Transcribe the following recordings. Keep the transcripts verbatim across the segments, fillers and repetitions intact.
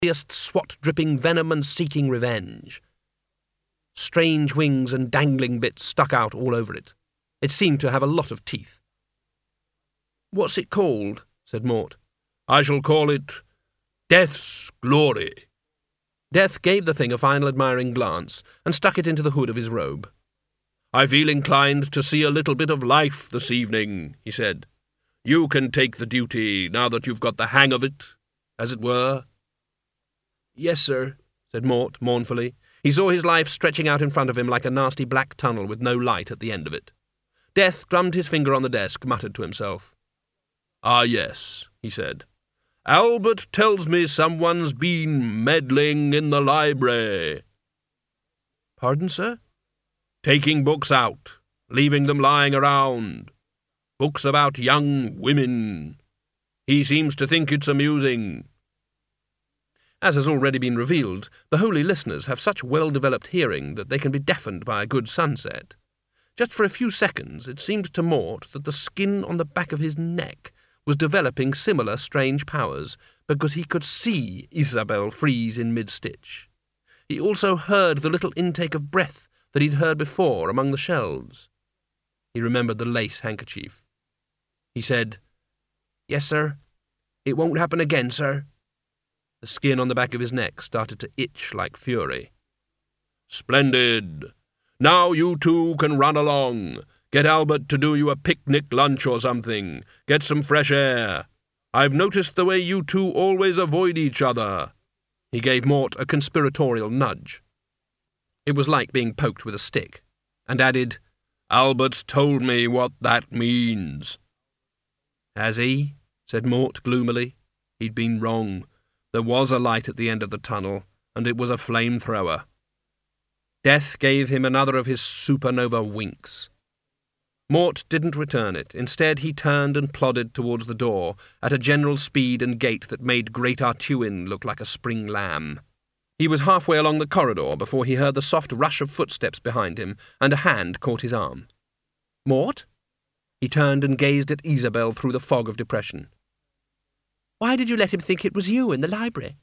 swat-dripping venom and seeking revenge. Strange wings and dangling bits stuck out all over it. It seemed to have a lot of teeth. "What's it called?" said Mort. "I shall call it Death's Glory." Death gave the thing a final admiring glance and stuck it into the hood of his robe. "I feel inclined to see a little bit of life this evening," he said. "You can take the duty now that you've got the hang of it, as it were." "Yes, sir," said Mort mournfully. He saw his life stretching out in front of him like a nasty black tunnel with no light at the end of it. Death drummed his finger on the desk, muttered to himself. "Ah, yes," he said. "Albert tells me someone's been meddling in the library." "Pardon, sir?" "Taking books out, leaving them lying around. Books about young women. He seems to think it's amusing." As has already been revealed, the holy listeners have such well-developed hearing that they can be deafened by a good sunset. Just for a few seconds it seemed to Mort that the skin on the back of his neck was developing similar strange powers, because he could see Isabel freeze in mid-stitch. He also heard the little intake of breath that he'd heard before among the shelves. He remembered the lace handkerchief. He said, "Yes, sir. It won't happen again, sir." The skin on the back of his neck started to itch like fury. "Splendid. Now you two can run along. Get Albert to do you a picnic lunch or something. Get some fresh air. I've noticed the way you two always avoid each other." He gave Mort a conspiratorial nudge. It was like being poked with a stick, and added, "Albert's told me what that means." "Has he?" said Mort gloomily. He'd been wrong. There was a light at the end of the tunnel, and it was a flamethrower. Death gave him another of his supernova winks. Mort didn't return it. Instead, he turned and plodded towards the door, at a general speed and gait that made Great Artuin look like a spring lamb. He was halfway along the corridor before he heard the soft rush of footsteps behind him, and a hand caught his arm. "Mort?" He turned and gazed at Isabel through the fog of depression. "Why did you let him think it was you in the library?"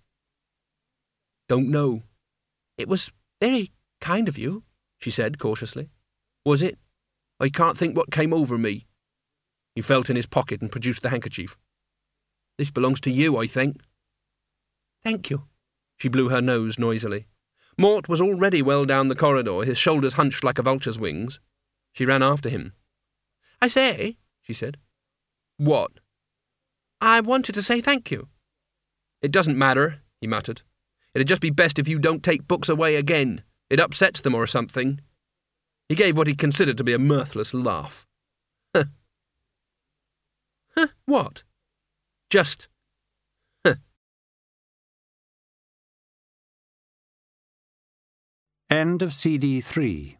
"Don't know." "It was very kind of you," she said cautiously. "Was it? I can't think what came over me." He felt in his pocket and produced the handkerchief. "This belongs to you, I think." "Thank you." She blew her nose noisily. Mort was already well down the corridor, his shoulders hunched like a vulture's wings. She ran after him. "I say," she said. "What?" "I wanted to say thank you." "It doesn't matter," he muttered. "It'd just be best if you don't take books away again. It upsets them or something." He gave what he considered to be a mirthless laugh. Huh. Huh, what? Just, huh. End of C D three.